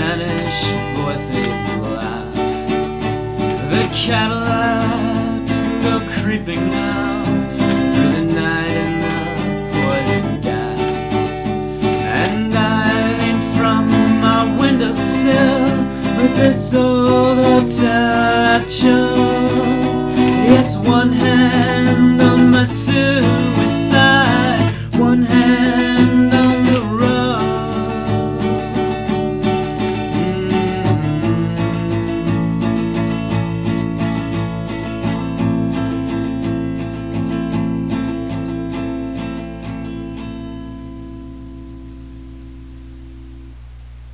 Spanish voices laugh. The Cadillacs go creeping now through the night in the poison gas. And I lean from my windowsill with this old hotel I chose. Yes, one hand on my suit,